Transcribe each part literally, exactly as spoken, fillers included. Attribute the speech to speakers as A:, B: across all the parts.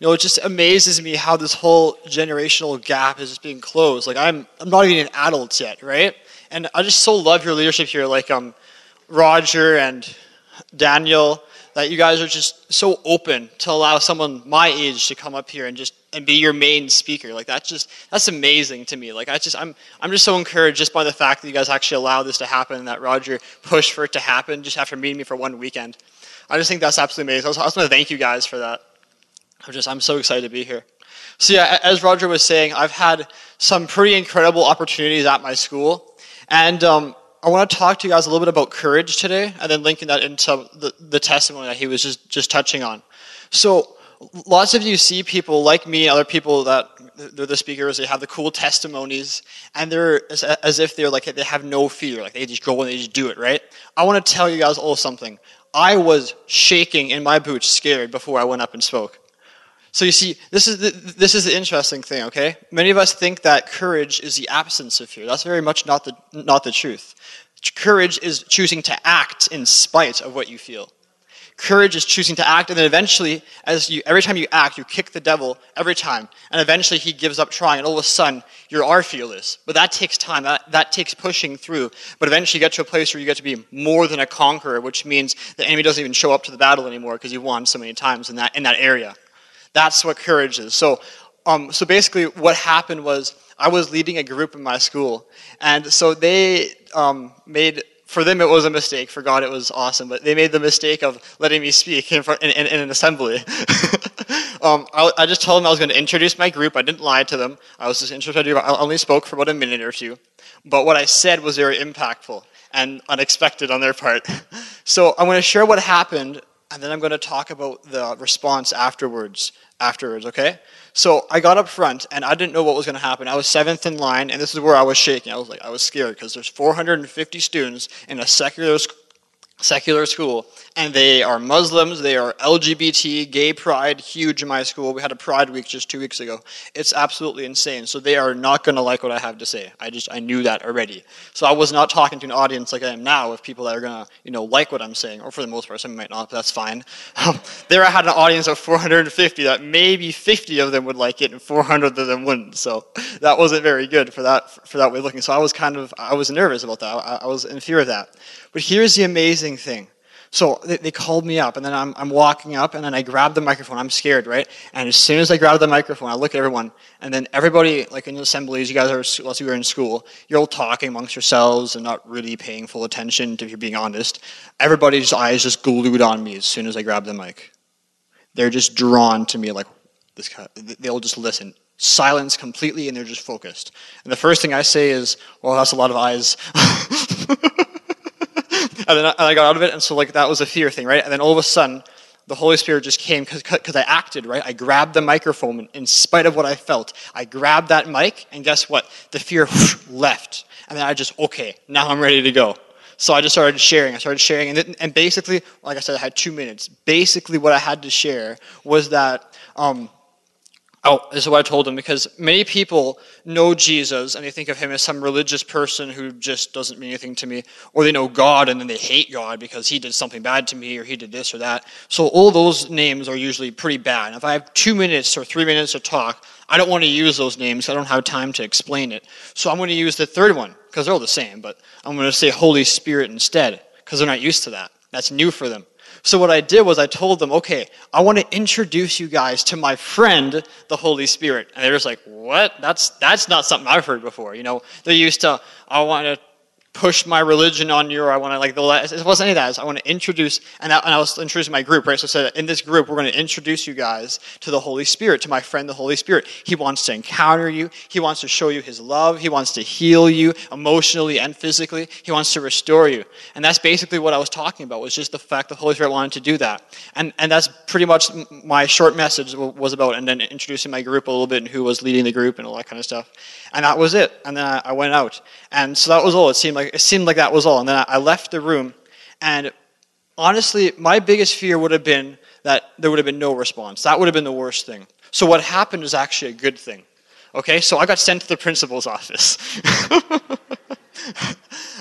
A: You know, it just amazes me how this whole generational gap is just being closed. Like I'm, I'm not even an adult yet, right? And I just so love your leadership here, like um, Roger and Daniel, that you guys are just so open to allow someone my age to come up here and just and be your main speaker. Like that's just that's amazing to me. Like I just I'm I'm just so encouraged just by the fact that you guys actually allow this to happen and that Roger pushed for it to happen just after meeting me for one weekend. I just think that's absolutely amazing. I just, I just want to thank you guys for that. I'm just I'm so excited to be here. So yeah, as Roger was saying, I've had some pretty incredible opportunities at my school, and um, I want to talk to you guys a little bit about courage today, and then linking that into the, the testimony that he was just, just touching on. So lots of you see people like me, other people that they're the speakers, they have the cool testimonies, and they're as, as if they're like, they have no fear, like they just go and they just do it, right? I want to tell you guys all something. I was shaking in my boots, scared before I went up and spoke. So you see, this is the, this is the interesting thing, okay? Many of us think that courage is the absence of fear. That's very much not the not the truth. Courage is choosing to act in spite of what you feel. Courage is choosing to act, and then eventually, as you every time you act, you kick the devil every time, and eventually he gives up trying, and all of a sudden you are fearless. But that takes time. That that takes pushing through. But eventually, you get to a place where you get to be more than a conqueror, which means the enemy doesn't even show up to the battle anymore because you've won so many times in that in that area. That's what courage is. So, um, so basically, what happened was I was leading a group in my school, and so they um, made. For them, it was a mistake. For God, it was awesome. But they made the mistake of letting me speak in, front, in, in, in an assembly. um, I, I just told them I was going to introduce my group. I didn't lie to them. I was just introducing. I only spoke for about a minute or two. But what I said was very impactful and unexpected on their part. So I'm going to share what happened, and then I'm going to talk about the response afterwards. Afterwards, okay? So I got up front, and I didn't know what was going to happen. I was seventh in line, and this is where I was shaking. I was like, I was scared because there's four hundred fifty students in a secular secular school, and they are Muslims, they are L G B T, gay pride, huge in my school. We had a Pride Week just two weeks ago. It's absolutely insane. So they are not going to like what I have to say. I just I knew that already. So I was not talking to an audience like I am now of people that are going to you know like what I'm saying, or for the most part, some might not, but that's fine. Um, there I had an audience of four hundred fifty that maybe fifty of them would like it and four hundred of them wouldn't. So that wasn't very good for that for that way of looking. So I was kind of I was nervous about that. I, I was in fear of that. But here's the amazing thing. So they, they called me up, and then I'm, I'm walking up, and then I grab the microphone. I'm scared, right? And as soon as I grab the microphone, I look at everyone, and then everybody, like in the assemblies, you guys are, unless you were in school, you're all talking amongst yourselves and not really paying full attention, if you're being honest. Everybody's eyes just glued on me as soon as I grab the mic. They're just drawn to me like this guy. They'll just listen. Silence completely, and they're just focused. And the first thing I say is, well, that's a lot of eyes. And then I got out of it, and so like that was a fear thing, right? And then all of a sudden, the Holy Spirit just came because I acted, right? I grabbed the microphone in spite of what I felt. I grabbed that mic, and guess what? The fear whoosh, left. And then I just, okay, now I'm ready to go. So I just started sharing. I started sharing, and, then, and basically, like I said, I had two minutes. Basically, what I had to share was that... Um, Oh, this is what I told them, because many people know Jesus and they think of him as some religious person who just doesn't mean anything to me, or they know God and then they hate God because he did something bad to me or he did this or that. So all those names are usually pretty bad. If I have two minutes or three minutes to talk, I don't want to use those names. I don't have time to explain it. So I'm going to use the third one, because they're all the same, but I'm going to say Holy Spirit instead, because they're not used to that. That's new for them. So what I did was I told them, okay, I want to introduce you guys to my friend, the Holy Spirit. And they're just like, what? That's that's not something I've heard before. You know, they're used to, I want to push my religion on you, or I want to like, it wasn't any of that. I want to introduce, and I, and I was introducing my group, right? So I said, in this group, we're going to introduce you guys to the Holy Spirit, to my friend, the Holy Spirit. He wants to encounter you. He wants to show you his love. He wants to heal you emotionally and physically. He wants to restore you. And that's basically what I was talking about, was just the fact the Holy Spirit wanted to do that. And and that's pretty much my short message was about, and then introducing my group a little bit and who was leading the group and all that kind of stuff. And that was it. And then I, I went out. And so that was all. It seemed like It seemed like that was all. And then I left the room, and honestly, my biggest fear would have been that there would have been no response. That would have been the worst thing. So what happened is actually a good thing. Okay, so I got sent to the principal's office.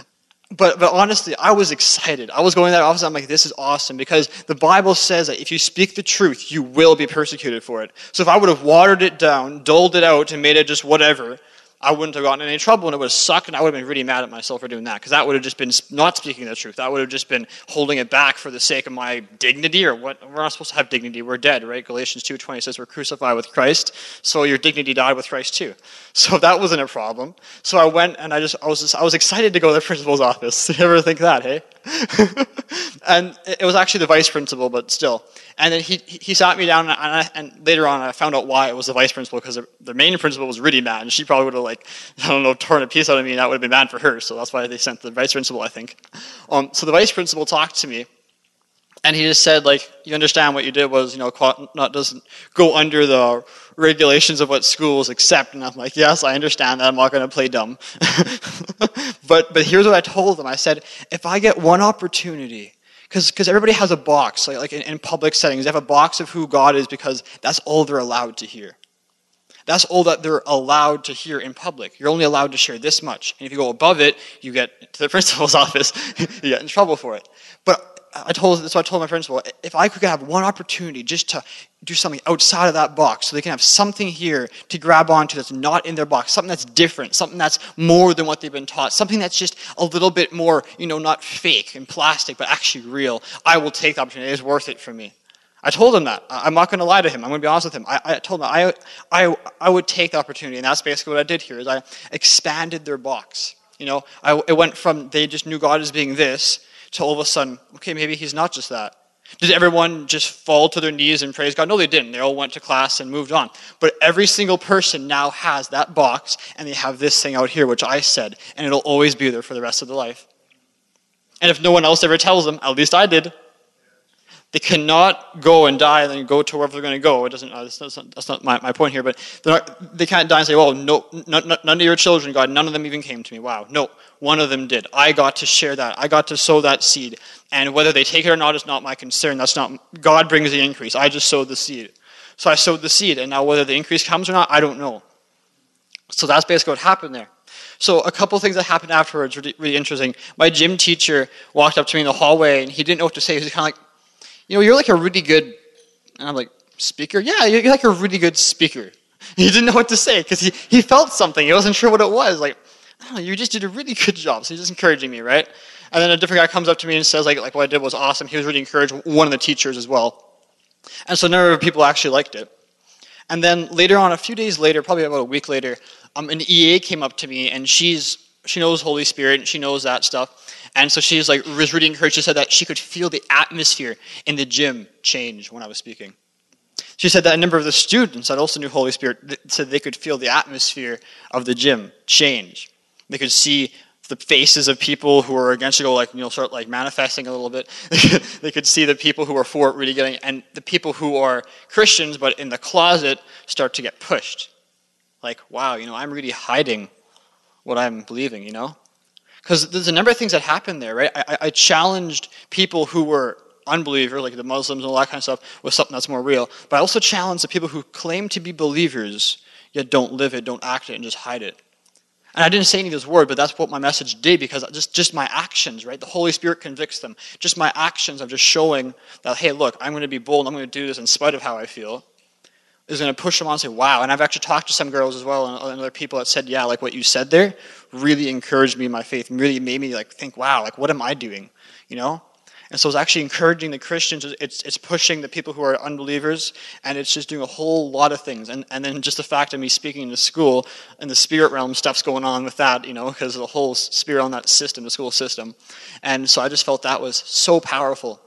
A: But but honestly, I was excited. I was going to that office, I'm like, this is awesome, because the Bible says that if you speak the truth, you will be persecuted for it. So if I would have watered it down, dulled it out, and made it just whatever, I wouldn't have gotten in any trouble, and it would have sucked, and I would have been really mad at myself for doing that, because that would have just been not speaking the truth. That would have just been holding it back for the sake of my dignity, or what? We're not supposed to have dignity. We're dead, right? Galatians two twenty says we're crucified with Christ, so your dignity died with Christ too. So that wasn't a problem. So I went, and I just I was just, I was excited to go to the principal's office. You ever think that, hey? And it was actually the vice principal, but still. And then he he sat me down, and, I, and later on I found out why it was the vice principal, because the, the main principal was really mad, and she probably would have, like, I don't know, torn a piece out of me, and that would have been bad for her. So that's why they sent the vice principal, I think. Um, so the vice principal talked to me, and he just said, like, you understand what you did was, you know, not doesn't go under the regulations of what schools accept. And I'm like, yes, I understand that. I'm not going to play dumb. but but here's what I told them. I said, if I get one opportunity, because everybody has a box, like, like in, in public settings, they have a box of who God is because that's all they're allowed to hear. That's all that they're allowed to hear in public. You're only allowed to share this much. And if you go above it, you get to the principal's office, you get in trouble for it. But I told, that's what I told my principal, if I could have one opportunity just to do something outside of that box, so they can have something here to grab onto that's not in their box, something that's different, something that's more than what they've been taught, something that's just a little bit more, you know, not fake and plastic, but actually real, I will take the opportunity. It is worth it for me. I told him that. I'm not going to lie to him. I'm going to be honest with him. I, I told him I, I, I would take the opportunity, and that's basically what I did here, is I expanded their box. You know, I, it went from they just knew God as being this, to all of a sudden, okay, maybe he's not just that. Did everyone just fall to their knees and praise God? No, they didn't. They all went to class and moved on. But every single person now has that box, and they have this thing out here, which I said, and it'll always be there for the rest of their life. And if no one else ever tells them, at least I did, they cannot go and die and then go to wherever they're going to go. It doesn't. Uh, that's not, that's not my, my point here. But not, they can't die and say, "Oh, no, none, none of your children, God, none of them even came to me." Wow, no, one of them did. I got to share that. I got to sow that seed. And whether they take it or not is not my concern. That's not. God brings the increase. I just sowed the seed. So I sowed the seed, and now whether the increase comes or not, I don't know. So that's basically what happened there. So a couple things that happened afterwards were really, really interesting. My gym teacher walked up to me in the hallway, and he didn't know what to say. He was kind of like, you know, you're like a really good, and I'm like, speaker? Yeah, you're like a really good speaker. He didn't know what to say because he, he felt something. He wasn't sure what it was. Like, oh, you just did a really good job. So he's just encouraging me, right? And then a different guy comes up to me and says, like, like what I did was awesome. He was really encouraged, one of the teachers as well. And so a number of people actually liked it. And then later on, a few days later, probably about a week later, um, an E A came up to me, and she's she knows Holy Spirit, and she knows that stuff. And so she's like, was really encouraged. She said that she could feel the atmosphere in the gym change when I was speaking. She said that a number of the students that also knew Holy Spirit said they could feel the atmosphere of the gym change. They could see the faces of people who were against it go, like, you know, start like manifesting a little bit. They could see the people who are for it really getting, and the people who are Christians but in the closet start to get pushed. Like, wow, you know, I'm really hiding what I'm believing, you know? Because there's a number of things that happened there, right? I, I challenged people who were unbelievers, like the Muslims and all that kind of stuff, with something that's more real. But I also challenged the people who claim to be believers, yet don't live it, don't act it, and just hide it. And I didn't say any of those words, but that's what my message did, because just, just my actions, right? The Holy Spirit convicts them. Just my actions of just showing that, hey, look, I'm going to be bold, I'm going to do this in spite of how I feel, is going to push them on and say, wow. And I've actually talked to some girls as well, and other people that said, yeah, like what you said there really encouraged me in my faith, and really made me like think, wow, like what am I doing, you know? And so it's actually encouraging the Christians, it's it's pushing the people who are unbelievers, and it's just doing a whole lot of things. And and then just the fact of me speaking in the school, in the spirit realm, stuff's going on with that, you know, because of the whole spirit on that system, the school system. And so I just felt that was so powerful.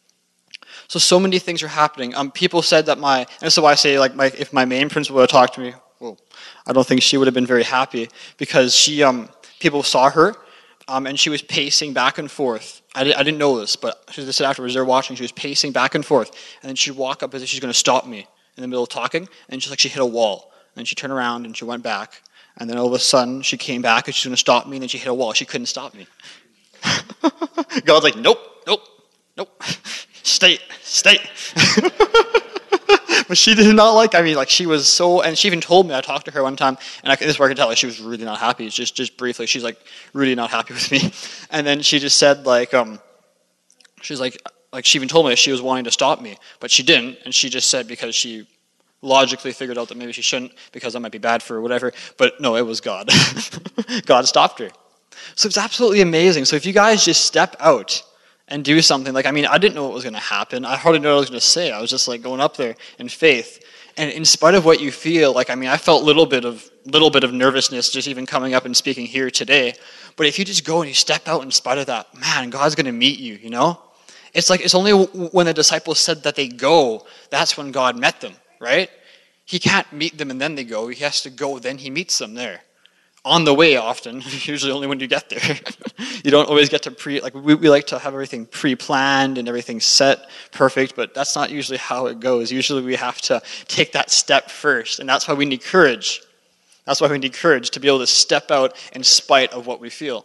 A: So, so many things are happening. Um, people said that my, and this is why I say, like, my, if my main principal would have talked to me, well, I don't think she would have been very happy, because she, um, people saw her, um, and she was pacing back and forth. I, di- I didn't know this, but she just said afterwards, they're watching, she was pacing back and forth, and then she'd walk up as if she's going to stop me in the middle of talking, and she's like, she hit a wall. And then she turned around and she went back, and then all of a sudden she came back and she's going to stop me, and then she hit a wall. She couldn't stop me. God's like, nope, nope, nope. Stay, stay. But she did not like, I mean, like she was so, and she even told me, I talked to her one time, and I, this is where I could tell, like she was really not happy, just just briefly, she's like really not happy with me. And then she just said like, um, she's like, like she even told me that she was wanting to stop me, but she didn't, and she just said because she logically figured out that maybe she shouldn't, because that might be bad for her or whatever, but no, it was God. God stopped her. So it's absolutely amazing. So if you guys just step out and do something, like, I mean, I didn't know what was going to happen. I hardly knew what I was going to say. I was just like going up there in faith. And in spite of what you feel, like, I mean, I felt a little bit of little bit of nervousness just even coming up and speaking here today. But if you just go and you step out in spite of that, man, God's going to meet you, you know? It's like, it's only when the disciples said that they go, that's when God met them, right? He can't meet them and then they go. He has to go, then he meets them there. On the way often, usually only when you get there. You don't always get to pre, like we, we like to have everything pre-planned and everything set perfect, but that's not usually how it goes. Usually we have to take that step first, and that's why we need courage. That's why we need courage, to be able to step out in spite of what we feel.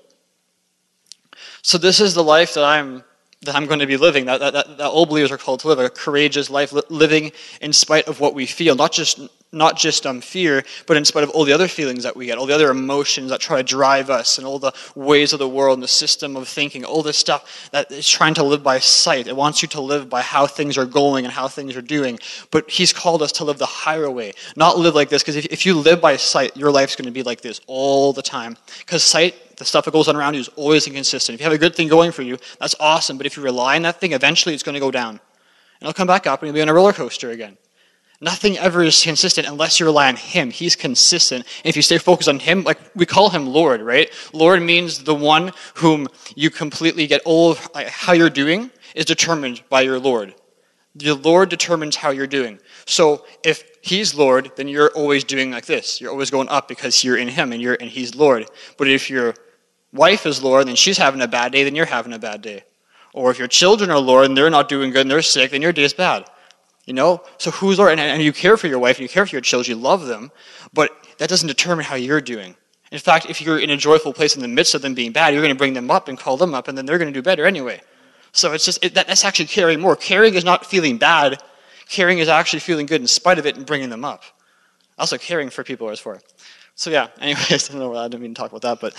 A: So this is the life that I'm that I'm going to be living, that, that, that, that all believers are called to live, a courageous life, li- living in spite of what we feel, not just not just um, fear, but in spite of all the other feelings that we get, all the other emotions that try to drive us, and all the ways of the world and the system of thinking, all this stuff that is trying to live by sight. It wants you to live by how things are going and how things are doing, but he's called us to live the higher way, not live like this, because if, if you live by sight, your life's going to be like this all the time, because sight, the stuff that goes on around you, is always inconsistent. If you have a good thing going for you, that's awesome, but if you rely on that thing, eventually it's going to go down, and it'll come back up, and you'll be on a roller coaster again. Nothing ever is consistent unless you rely on him. He's consistent. And if you stay focused on him, like we call him Lord, right? Lord means the one whom you completely get all of, like, how you're doing is determined by your Lord. The Lord determines how you're doing. So if he's Lord, then you're always doing like this. You're always going up because you're in him and you're and he's Lord. But if your wife is Lord and she's having a bad day, then you're having a bad day. Or if your children are Lord and they're not doing good and they're sick, then your day is bad. You know? So who's Lord? And, and you care for your wife, and you care for your children, you love them, but that doesn't determine how you're doing. In fact, if you're in a joyful place in the midst of them being bad, you're going to bring them up and call them up, and then they're going to do better anyway. So it's just, it, that, that's actually caring more. Caring is not feeling bad. Caring is actually feeling good in spite of it and bringing them up. That's what caring for people is for. So yeah, anyways, I don't know, I didn't mean to talk about that,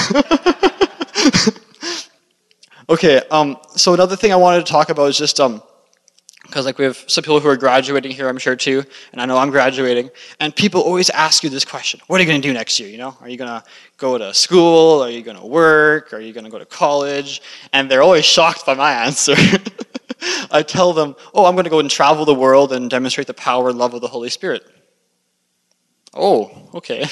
A: but... okay, um, so another thing I wanted to talk about is just... um. Because like we have some people who are graduating here, I'm sure too, and I know I'm graduating, and people always ask you this question: what are you going to do next year? You know, are you going to go to school? Are you going to work? Are you going to go to college? And they're always shocked by my answer. I tell them, oh, I'm going to go and travel the world and demonstrate the power and love of the Holy Spirit. Oh, okay.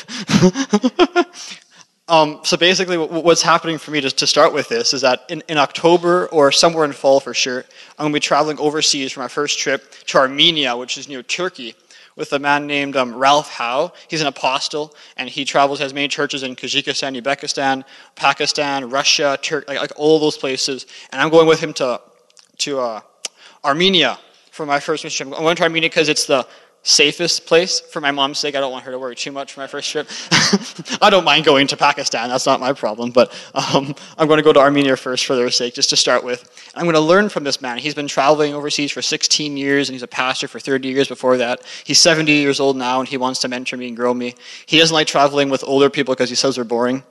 A: Um, so basically what's happening for me to, to start with this is that in, in October or somewhere in fall for sure, I'm going to be traveling overseas for my first trip to Armenia, which is near Turkey, with a man named um, Ralph Howe. He's an apostle, and he travels, has many churches in Kazakhstan, Uzbekistan, Pakistan, Russia, Turkey, like, like all those places. And I'm going with him to, to uh, Armenia for my first mission trip. I'm going to Armenia because it's the safest place for my mom's sake. I don't want her to worry too much for my first trip. I don't mind going to Pakistan. That's not my problem. But um, I'm going to go to Armenia first for their sake, just to start with. I'm going to learn from this man. He's been traveling overseas for sixteen years, and he's a pastor for thirty years before that. He's seventy years old now, and he wants to mentor me and grow me. He doesn't like traveling with older people because he says they're boring.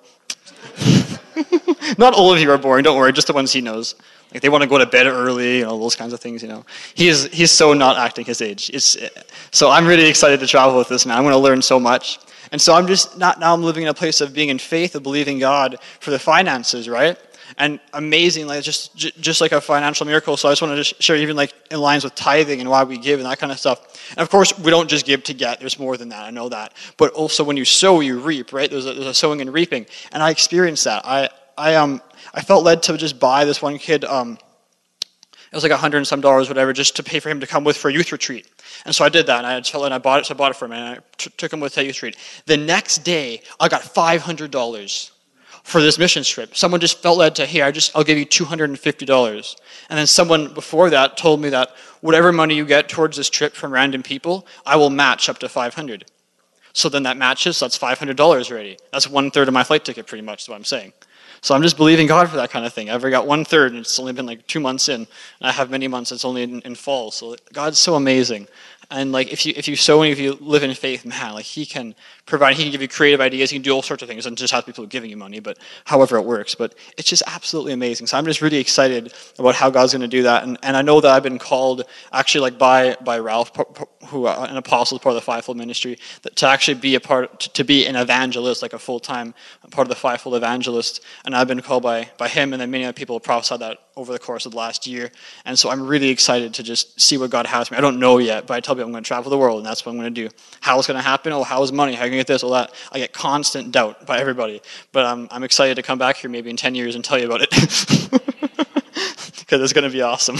A: Not all of you are boring, don't worry, just the ones he knows. Like they want to go to bed early, you know, those kinds of things, you know. He is, he's so not acting his age. It's, so I'm really excited to travel with this man. I'm going to learn so much. And so I'm just, not now I'm living in a place of being in faith, of believing God for the finances, right? And amazing, like just just like a financial miracle. So I just want to just share even like in lines with tithing and why we give and that kind of stuff. And of course, we don't just give to get. There's more than that. I know that. But also when you sow, you reap, right? There's a, there's a sowing and reaping. And I experienced that. I I um I felt led to just buy this one kid. Um, it was like a hundred and some dollars, whatever, just to pay for him to come with for a youth retreat. And so I did that, and I just felt, and I bought it. So I bought it for him, and I t- took him with to a youth retreat. The next day, I got five hundred dollars. For this mission trip. Someone just felt led to, hey, I just, I'll give you two hundred fifty dollars. And then someone before that told me that whatever money you get towards this trip from random people, I will match up to five hundred dollars. So then that matches, so that's five hundred dollars already. That's one third of my flight ticket pretty much is what I'm saying. So I'm just believing God for that kind of thing. I've already got one third, and it's only been like two months in. And I have many months, it's only in, in fall. So God's so amazing. And like if you if you sow and if you live in faith, man, like he can provide, he can give you creative ideas, he can do all sorts of things. It doesn't just have people giving you money, but however it works. But it's just absolutely amazing. So I'm just really excited about how God's going to do that. And and I know that I've been called actually like by by Ralph, who uh, an apostle, part of the fivefold ministry, that to actually be a part to, to be an evangelist, like a full time part of the fivefold evangelist. And I've been called by by him, and then many other people have prophesied that over the course of the last year. And so I'm really excited to just see what God has for me. I don't know yet, but I tell people I'm going to travel the world, and that's what I'm going to do. How it's going to happen? Oh, how is money? How can I get this? All that. I get constant doubt by everybody. But I'm, I'm excited to come back here maybe in ten years and tell you about it. Because it's going to be awesome.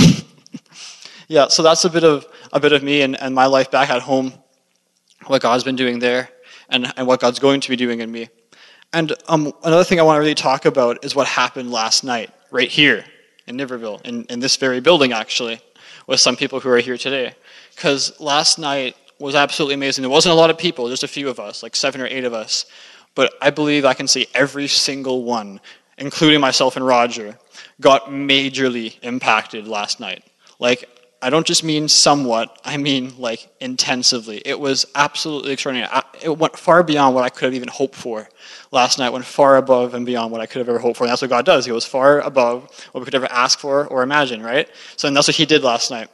A: Yeah, so that's a bit of a bit of me and, and my life back at home, what God's been doing there, and, and what God's going to be doing in me. And um, another thing I want to really talk about is what happened last night, right here in Niverville, in, in this very building, actually, with some people who are here today. Because last night was absolutely amazing. There wasn't a lot of people, just a few of us, like seven or eight of us. But I believe I can see every single one, including myself and Roger, got majorly impacted last night. Like, I don't just mean somewhat, I mean like intensively. It was absolutely extraordinary. It went far beyond what I could have even hoped for last night, went far above and beyond what I could have ever hoped for. And that's what God does. He goes far above what we could ever ask for or imagine, right? So and that's what he did last night.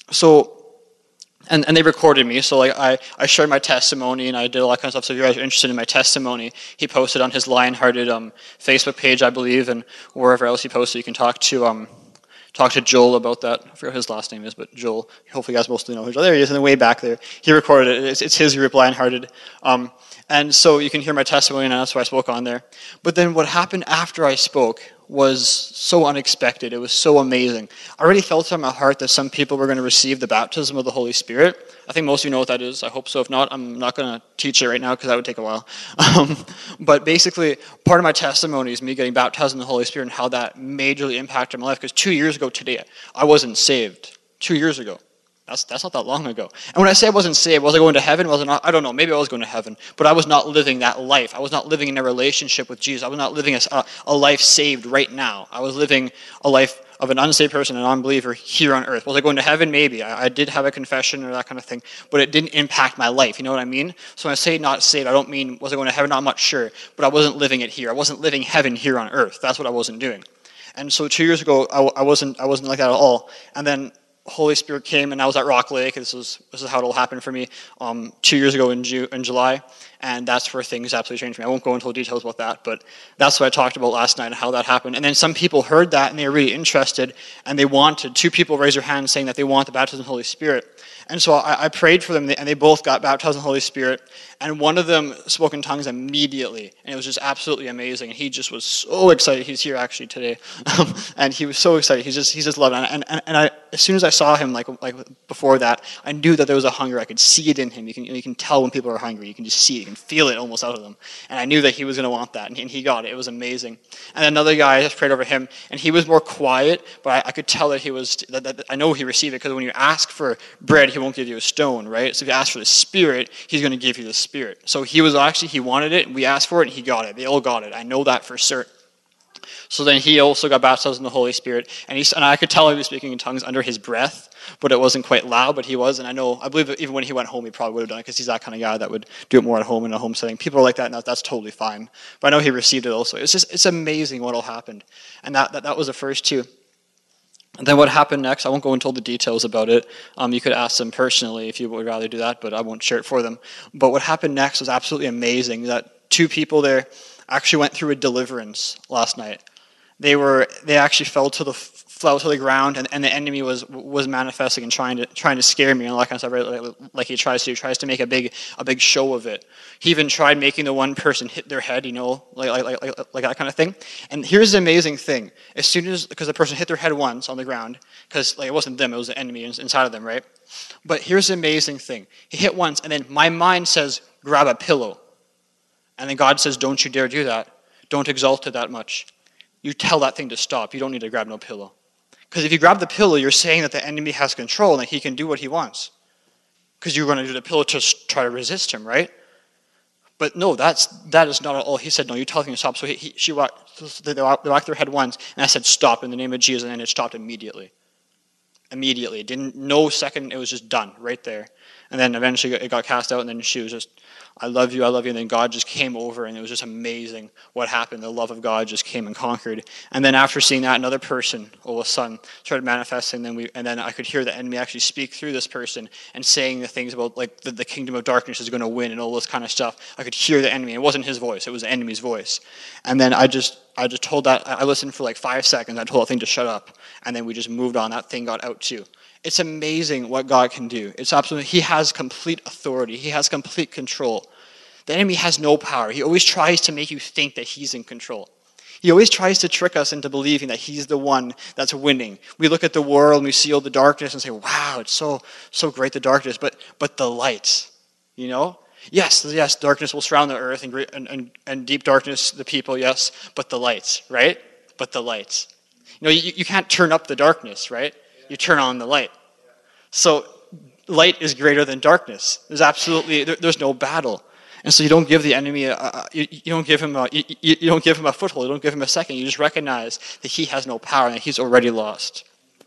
A: So, and, and they recorded me. So like I, I shared my testimony and I did all that kind of stuff. So if you guys are interested in my testimony, he posted on his Lionhearted um, Facebook page, I believe, and wherever else he posted, you can talk to... Um, Talk to Joel about that. I forget what his last name is, but Joel, hopefully you guys mostly know who. Oh, there he is in the way back there. He recorded it. It's, it's his group, Lionhearted. Um, and so you can hear my testimony, and that's what I spoke on there. But then what happened after I spoke was so unexpected. It was so amazing. I already felt in my heart that some people were going to receive the baptism of the Holy Spirit. I think most of you know what that is. I hope so. If not, I'm not going to teach it right now because that would take a while. Um, but basically, part of my testimony is me getting baptized in the Holy Spirit and how that majorly impacted my life. Because two years ago today, I wasn't saved. Two years ago. That's that's not that long ago. And when I say I wasn't saved, was I going to heaven? Was I not? I don't know. Maybe I was going to heaven. But I was not living that life. I was not living in a relationship with Jesus. I was not living a, a life saved right now. I was living a life of an unsaved person, an unbeliever here on earth. Was I going to heaven? Maybe. I, I did have a confession or that kind of thing. But it didn't impact my life. You know what I mean? So when I say not saved, I don't mean was I going to heaven? Not much sure. But I wasn't living it here. I wasn't living heaven here on earth. That's what I wasn't doing. And so two years ago, I, I wasn't I wasn't like that at all. And then Holy Spirit came, and I was at Rock Lake. This is this is how it all happened for me. Um, two years ago in, Ju- in July, and that's where things absolutely changed for me. I won't go into the details about that, but that's what I talked about last night and how that happened. And then some people heard that, and they were really interested, and they wanted. Two people raised their hands saying that they want the baptism of the Holy Spirit. And so I, I prayed for them, and they both got baptized in the Holy Spirit. And one of them spoke in tongues immediately, and it was just absolutely amazing. And he just was so excited. He's here actually today, um, and he was so excited. He's just he's just loving it. And and, and I, as soon as I saw him, like like before that, I knew that there was a hunger. I could see it in him. You can you can tell when people are hungry. You can just see it. You can feel it almost out of them. And I knew that he was going to want that, and he, and he got it. It was amazing. And another guy, I just prayed over him, and he was more quiet, but I, I could tell that he was. That, that, I know he received it because when you ask for bread, he won't give you a stone, right? So if you ask for the Spirit, he's going to give you the Spirit. So he was actually, he wanted it, and we asked for it, and he got it. They all got it. I know that for certain. So then he also got baptized in the Holy Spirit, and he and I could tell he was speaking in tongues under his breath, but it wasn't quite loud, but he was, and I know, I believe that even when he went home, he probably would have done it, because he's that kind of guy that would do it more at home in a home setting. People are like that, and that, that's totally fine. But I know he received it also. It's just, it's amazing what all happened. And that, that, that was the first two. And then what happened next, I won't go into all the details about it. Um, you could ask them personally if you would rather do that, but I won't share it for them. But what happened next was absolutely amazing. That two people there actually went through a deliverance last night. They were they actually fell to the fell to the ground, and, and the enemy was was manifesting and trying to trying to scare me and all that kind of stuff, right? Like, like he tries to he tries to make a big a big show of it. He even tried making the one person hit their head, you know, like like like, like that kind of thing. And here's the amazing thing: as soon as because the person hit their head once on the ground, because like it wasn't them, it was the enemy inside of them, right? But here's the amazing thing: he hit once, and then my mind says, "Grab a pillow," and then God says, "Don't you dare do that. Don't exalt it that much." You tell that thing to stop. You don't need to grab no pillow. Because if you grab the pillow, you're saying that the enemy has control and that he can do what he wants. Because you're going to do the pillow to try to resist him, right? But no, that's that is not at all. He said, no, you tell him to stop. So he, he, she walked, they walked their head once, and I said, stop in the name of Jesus, and it stopped immediately. Immediately. It didn't, no second, it was just done right there. And then eventually it got cast out, and then she was just, I love you, I love you. And then God just came over, and it was just amazing what happened. The love of God just came and conquered. And then after seeing that, another person, all of a sudden, started manifesting. And then, we, and then I could hear the enemy actually speak through this person and saying the things about, like, the, the kingdom of darkness is going to win and all this kind of stuff. I could hear the enemy. It wasn't his voice. It was the enemy's voice. And then I just I just told that, I listened for like five seconds. I told that thing to shut up. And then we just moved on. That thing got out too. It's amazing what God can do. It's absolutely, he has complete authority. He has complete control. The enemy has no power. He always tries to make you think that he's in control. He always tries to trick us into believing that he's the one that's winning. We look at the world and we see all the darkness and say, wow, it's so so great, the darkness, but but the light, you know? Yes, yes, darkness will surround the earth and, and, and, and deep darkness the people, yes, but the light, right? But the light. You know, you, you can't turn up the darkness, right? You turn on the light. So light is greater than darkness. There's absolutely, there, there's no battle. And so you don't give the enemy a, a you, you don't give him a you, you don't give him a foothold. You don't give him a second. You just recognize that he has no power and that he's already lost.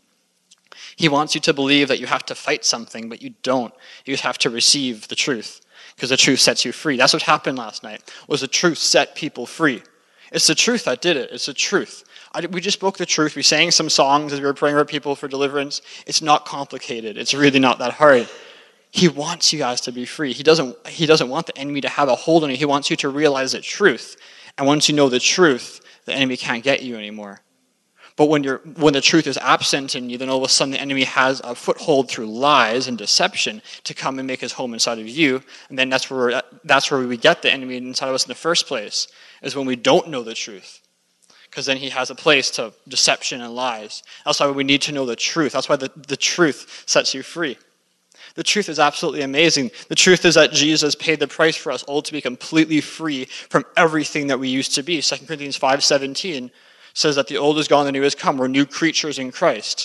A: He wants you to believe that you have to fight something, but you don't. You just have to receive the truth, because the truth sets you free. That's what happened last night. Was the truth set people free? It's the truth that did it. It's the truth. I, we just spoke the truth. We sang some songs as we were praying for people for deliverance. It's not complicated. It's really not that hard. He wants you guys to be free. He doesn't, he doesn't want the enemy to have a hold on you. He wants you to realize the truth. And once you know the truth, the enemy can't get you anymore. But when you're when the truth is absent in you, then all of a sudden the enemy has a foothold through lies and deception to come and make his home inside of you. And then that's where that's where we get the enemy inside of us in the first place, is when we don't know the truth. Because then he has a place to deception and lies. That's why we need to know the truth. That's why the, the truth sets you free. The truth is absolutely amazing. The truth is that Jesus paid the price for us all to be completely free from everything that we used to be. Second Corinthians five seventeen says that the old is gone, the new has come. We're new creatures in Christ.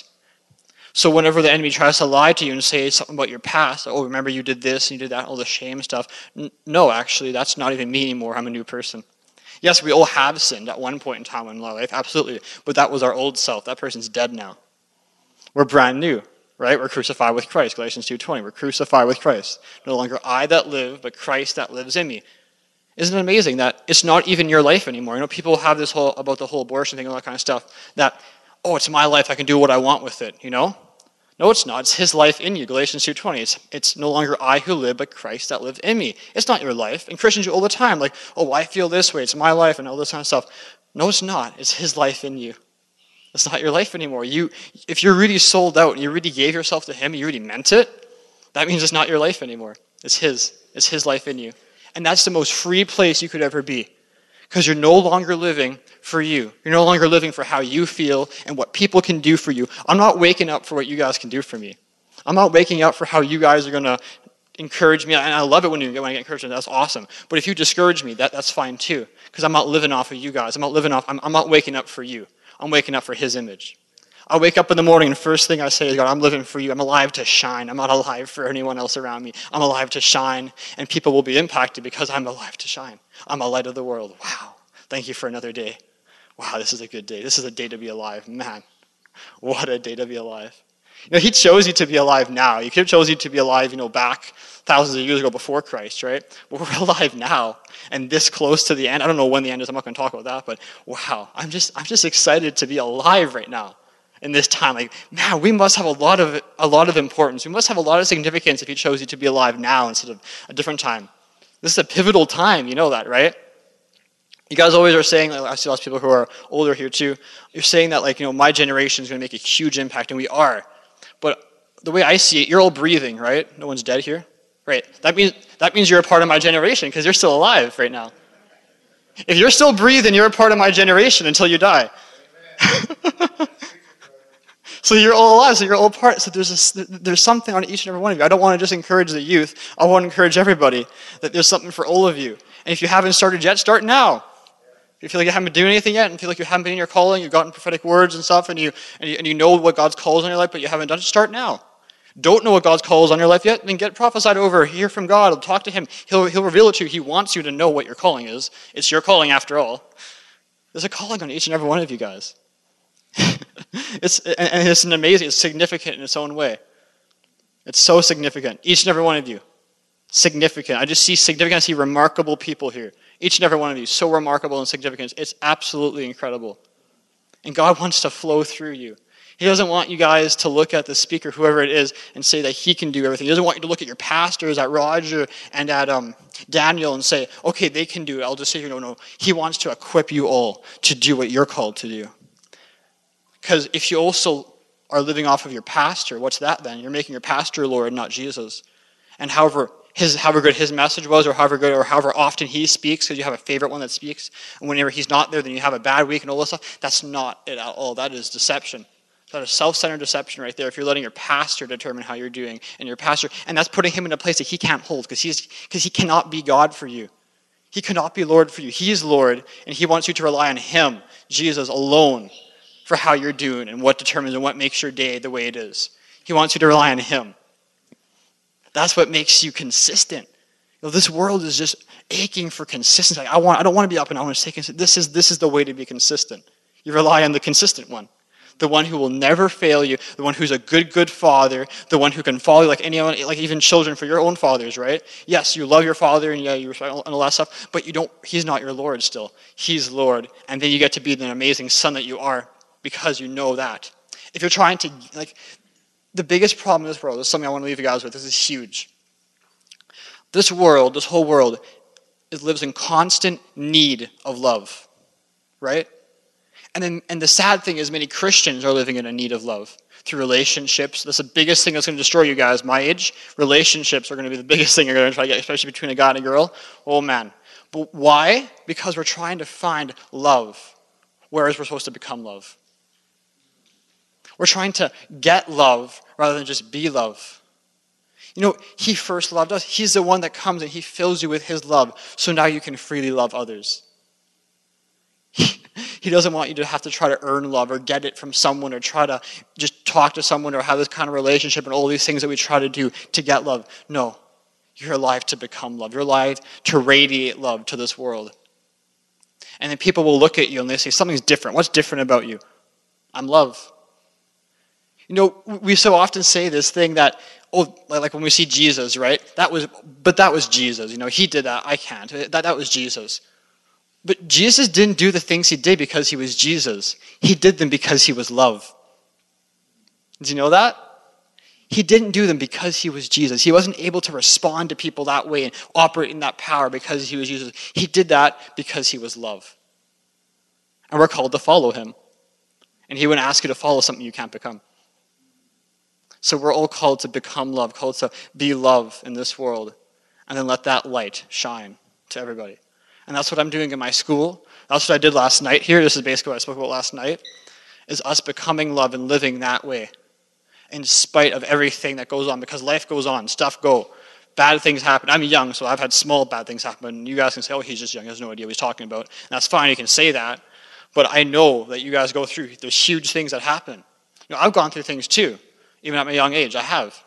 A: So whenever the enemy tries to lie to you and say something about your past, oh, remember you did this and you did that, all the shame stuff. No, actually, that's not even me anymore. I'm a new person. Yes, we all have sinned at one point in time in our life, absolutely. But that was our old self. That person's dead now. We're brand new. Right? We're crucified with Christ. Galatians two twenty. We're crucified with Christ. No longer I that live, but Christ that lives in me. Isn't it amazing that it's not even your life anymore? You know, people have this whole, about the whole abortion thing and all that kind of stuff, that, oh, it's my life, I can do what I want with it, you know? No, it's not. It's his life in you. Galatians two twenty. It's, it's no longer I who live, but Christ that lives in me. It's not your life. And Christians do all the time, like, oh, I feel this way, it's my life, and all this kind of stuff. No, it's not. It's his life in you. It's not your life anymore. You, if you're really sold out and you really gave yourself to him, you really meant it, that means it's not your life anymore. It's his. It's his life in you. And that's the most free place you could ever be. Because you're no longer living for you. You're no longer living for how you feel and what people can do for you. I'm not waking up for what you guys can do for me. I'm not waking up for how you guys are going to encourage me. And I love it when, you, when I get encouragement. That's awesome. But if you discourage me, that, that's fine too. Because I'm not living off of you guys. I'm not living off, I'm, I'm not waking up for you. I'm waking up for his image. I wake up in the morning and the first thing I say is, God, I'm living for you. I'm alive to shine. I'm not alive for anyone else around me. I'm alive to shine, and people will be impacted because I'm alive to shine. I'm a light of the world. Wow. Thank you for another day. Wow, this is a good day. This is a day to be alive. Man, what a day to be alive. You know, he chose you to be alive now. He could have chosen you to be alive, you know, back thousands of years ago before Christ, right? But we're alive now and this close to the end. I don't know when the end is. I'm not going to talk about that, but wow, I'm just I'm just excited to be alive right now in this time. Like, man, we must have a lot of a lot of importance. We must have a lot of significance if he chose you to be alive now instead of a different time. This is a pivotal time. You know that, right? You guys always are saying, like, I see lots of people who are older here too. You're saying that, like, you know, my generation is going to make a huge impact, and we are. But the way I see it, you're all breathing, right? No one's dead here. Right. That means that means you're a part of my generation because you're still alive right now. If you're still breathing, you're a part of my generation until you die. So you're all alive. So you're all part. So there's a, there's something on each and every one of you. I don't want to just encourage the youth. I want to encourage everybody that there's something for all of you. And if you haven't started yet, start now. If you feel like you haven't been doing anything yet and feel like you haven't been in your calling, you've gotten prophetic words and stuff, and you and you, and you know what God's calls on your life, but you haven't done it, start now. Don't know what God's calls on your life yet, then get prophesied over, hear from God, talk to him. He'll, he'll reveal it to you. He wants you to know what your calling is. It's your calling after all. There's a calling on each and every one of you guys. it's and it's an amazing, it's significant in its own way. It's so significant. Each and every one of you. Significant. I just see significant. I see remarkable people here. Each and every one of you. So remarkable and significant. It's absolutely incredible. And God wants to flow through you. He doesn't want you guys to look at the speaker, whoever it is, and say that he can do everything. He doesn't want you to look at your pastors, at Roger and at um, Daniel, and say, okay, they can do it. I'll just say, no, no. He wants to equip you all to do what you're called to do. Because if you also are living off of your pastor, what's that then? You're making your pastor Lord, not Jesus. And however his however good his message was, or however good or however often he speaks, because you have a favorite one that speaks, and whenever he's not there, then you have a bad week and all this stuff. That's not it at all. That is deception. That is self-centered deception right there. If you're letting your pastor determine how you're doing, and your pastor, and that's putting him in a place that he can't hold, because he's because he cannot be God for you. He cannot be Lord for you. He is Lord, and he wants you to rely on him, Jesus alone, for how you're doing and what determines and what makes your day the way it is. He wants you to rely on him. That's what makes you consistent. You know, this world is just aching for consistency. Like, I want, I don't want to be up and I want to stay consistent. This is, this is the way to be consistent. You rely on the consistent one. The one who will never fail you. The one who's a good, good father. The one who can follow you like anyone, like even children for your own fathers, right? Yes, you love your father and yeah, you respect and all that stuff, but you don't, he's not your Lord still. He's Lord. And then you get to be the amazing son that you are because you know that. If you're trying to, like, the biggest problem in this world, this is something I want to leave you guys with. This is huge. This world, this whole world, it lives in constant need of love, right? And then, and the sad thing is many Christians are living in a need of love through relationships. That's the biggest thing that's going to destroy you guys my age. Relationships are going to be the biggest thing you're going to try to get, especially between a guy and a girl. Oh, man. But why? Because we're trying to find love, whereas we're supposed to become love. We're trying to get love rather than just be love. You know, he first loved us. He's the one that comes and he fills you with his love, so now you can freely love others. He, he doesn't want you to have to try to earn love or get it from someone or try to just talk to someone or have this kind of relationship and all these things that we try to do to get love. No, you're alive to become love. You're alive to radiate love to this world. And then people will look at you and they say, something's different. What's different about you? I'm love. You know, we so often say this thing that, oh, like when we see Jesus, right? That was, but that was Jesus. You know, he did that. I can't. That, that was Jesus. But Jesus didn't do the things he did because he was Jesus. He did them because he was love. Did you know that? He didn't do them because he was Jesus. He wasn't able to respond to people that way and operate in that power because he was Jesus. He did that because he was love. And we're called to follow him. And he wouldn't ask you to follow something you can't become. So we're all called to become love, called to be love in this world, and then let that light shine to everybody. And that's what I'm doing in my school. That's what I did last night here. This is basically what I spoke about last night, is us becoming love and living that way in spite of everything that goes on, because life goes on, stuff go, bad things happen. I'm young, so I've had small bad things happen. And you guys can say, oh, he's just young, he has no idea what he's talking about. And that's fine, you can say that. But I know that you guys go through, there's huge things that happen. You know, I've gone through things too. Even at my young age, I have.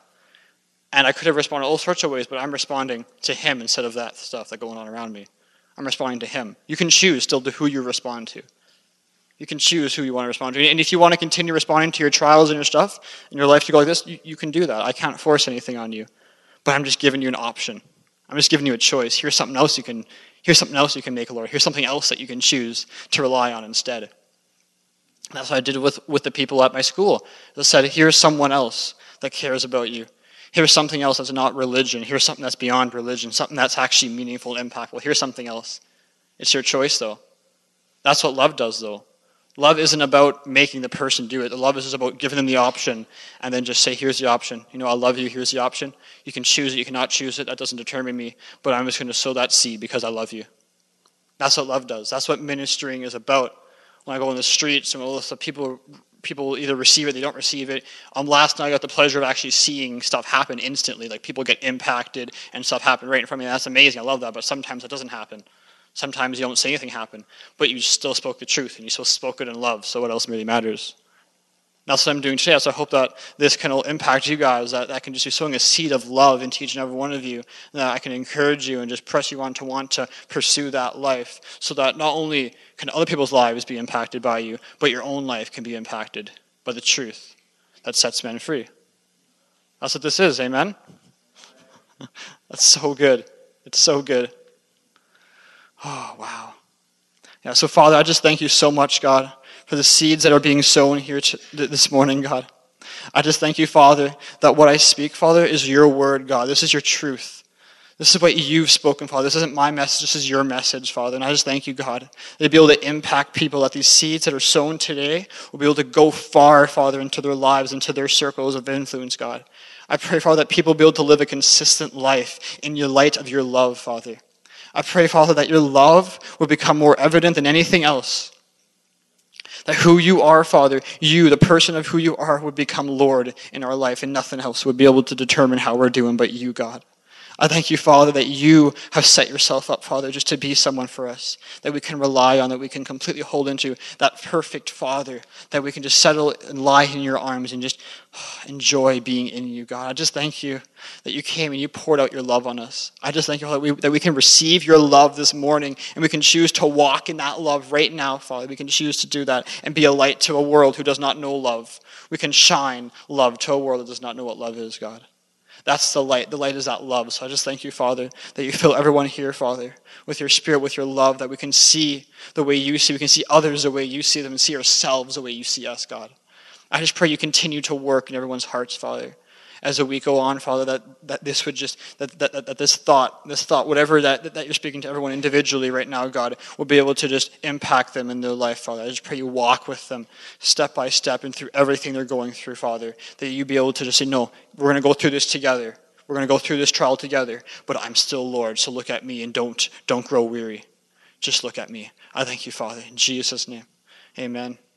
A: And I could have responded all sorts of ways, but I'm responding to him instead of that stuff that's going on around me. I'm responding to him. You can choose still to who you respond to. You can choose who you want to respond to. And if you want to continue responding to your trials and your stuff, in your life to go like this, you, you can do that. I can't force anything on you. But I'm just giving you an option. I'm just giving you a choice. Here's something else you can, here's something else you can make, Lord. Here's something else that you can choose to rely on instead. That's what I did with, with the people at my school. I said, here's someone else that cares about you. Here's something else that's not religion. Here's something that's beyond religion, something that's actually meaningful and impactful. Here's something else. It's your choice, though. That's what love does, though. Love isn't about making the person do it. Love is about giving them the option and then just say, here's the option. You know, I love you. Here's the option. You can choose it. You cannot choose it. That doesn't determine me. But I'm just going to sow that seed because I love you. That's what love does. That's what ministering is about. When I go on the streets and all this stuff, people people either receive it, they don't receive it. Um, last night I got the pleasure of actually seeing stuff happen instantly. Like people get impacted and stuff happen right in front of me. That's amazing. I love that. But sometimes it doesn't happen. Sometimes you don't say anything happen. But you still spoke the truth and you still spoke it in love. So what else really matters? That's what I'm doing today. So I hope that this can impact you guys, that I can just be sowing a seed of love into each and every one of you, that I can encourage you and just press you on to want to pursue that life, so that not only can other people's lives be impacted by you, but your own life can be impacted by the truth that sets men free. That's what this is, amen? That's so good. It's so good. Oh, wow. Yeah, so Father, I just thank you so much, God, for the seeds that are being sown here to, this morning, God. I just thank you, Father, that what I speak, Father, is your word, God. This is your truth. This is what you've spoken, Father. This isn't my message. This is your message, Father. And I just thank you, God, that you'll be able to impact people, that these seeds that are sown today will be able to go far, Father, into their lives, into their circles of influence, God. I pray, Father, that people will be able to live a consistent life in your light of your love, Father. I pray, Father, that your love will become more evident than anything else. That who you are, Father, you, the person of who you are, would become Lord in our life, and nothing else would be able to determine how we're doing but you, God. I thank you, Father, that you have set yourself up, Father, just to be someone for us, that we can rely on, that we can completely hold into, that perfect Father, that we can just settle and lie in your arms and just enjoy being in you, God. I just thank you that you came and you poured out your love on us. I just thank you, Father, that we, that we can receive your love this morning, and we can choose to walk in that love right now, Father. We can choose to do that and be a light to a world who does not know love. We can shine love to a world that does not know what love is, God. That's the light. The light is that love. So I just thank you, Father, that you fill everyone here, Father, with your spirit, with your love, that we can see the way you see. We can see others the way you see them and see ourselves the way you see us, God. I just pray you continue to work in everyone's hearts, Father, as the week go on, Father, that, that this would just, that, that, that, that this thought, this thought, whatever that, that you're speaking to everyone individually right now, God, will be able to just impact them in their life, Father. I just pray you walk with them step by step and through everything they're going through, Father, that you be able to just say, no, we're going to go through this together. We're going to go through this trial together, but I'm still Lord, so look at me and don't, don't grow weary. Just look at me. I thank you, Father, in Jesus' name. Amen.